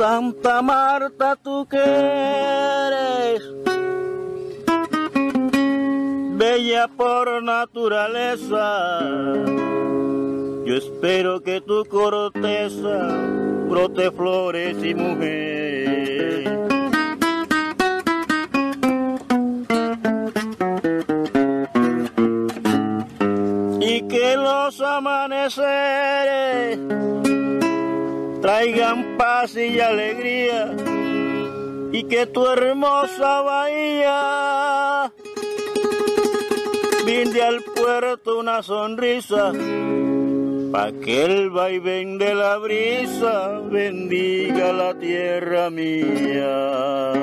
Santa Marta, tú que eres bella por naturaleza, yo espero que tu corteza brote flores y mujeres. Y que los amaneceres traigan paz y alegría, y que tu hermosa bahía brinde al puerto una sonrisa, pa' que el vaivén de la brisa bendiga la tierra mía.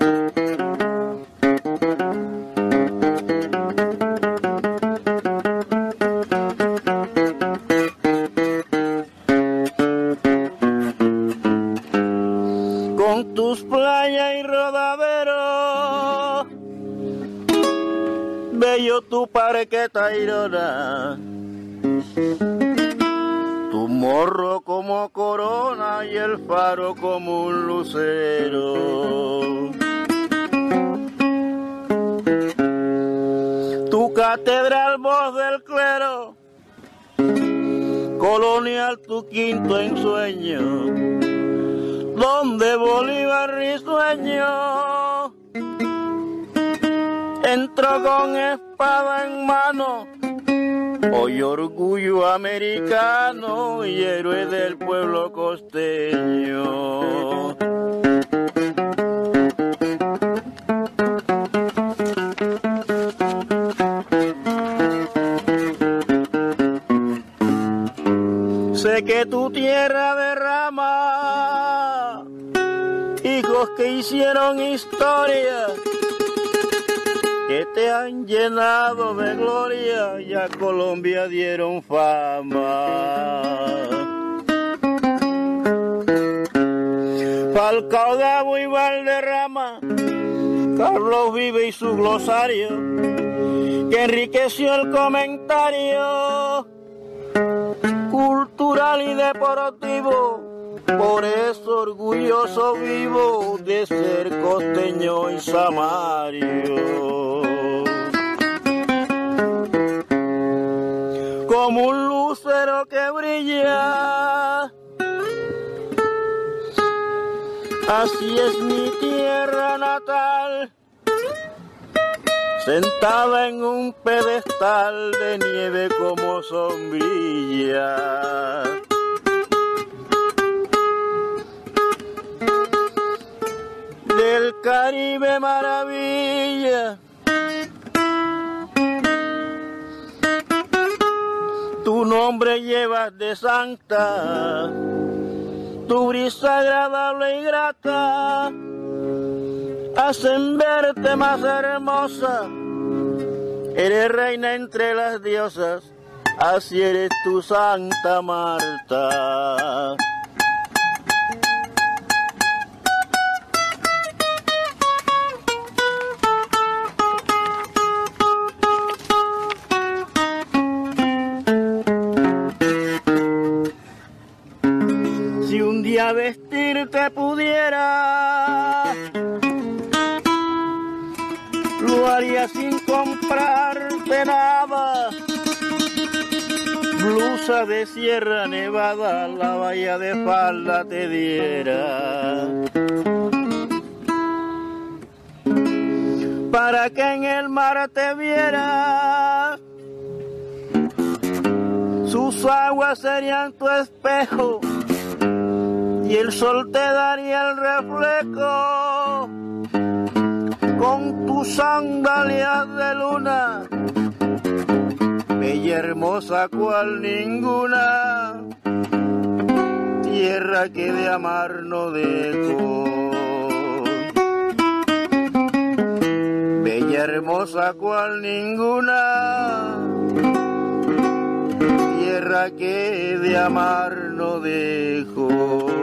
Con tus playas y rodaderos, bello tu parque Tayrona, tu morro como corona y el faro como un lucero. Tu catedral, voz del clero, colonial tu quinto ensueño, donde Bolívar risueño entró con espada en mano, hoy orgullo americano y héroe del pueblo costeño. Sé que tu tierra derrama hijos que hicieron historia, que te han llenado de gloria y a Colombia dieron fama. Falcao, Gabo y Valderrama, Carlos Vive y su glosario, que enriqueció el comentario cultural y deportivo. Por eso orgulloso vivo de ser costeño y samario. Como un lucero que brilla, así es mi tierra natal, sentada en un pedestal de nieve como sombrilla. Del Caribe maravilla, tu nombre llevas de santa, tu brisa agradable y grata hacen verte más hermosa. Eres reina entre las diosas, así eres tu Santa Marta. Si un día vestirte pudiera, lo haría sin comprarte nada. Blusa de Sierra Nevada, la bahía de falda te diera, para que en el mar te viera. Sus aguas serían tu espejo y el sol te daría el reflejo. Con tus sandalias de luna, bella hermosa cual ninguna, tierra que de amar no dejo. Bella hermosa cual ninguna, tierra que de amar no dejo.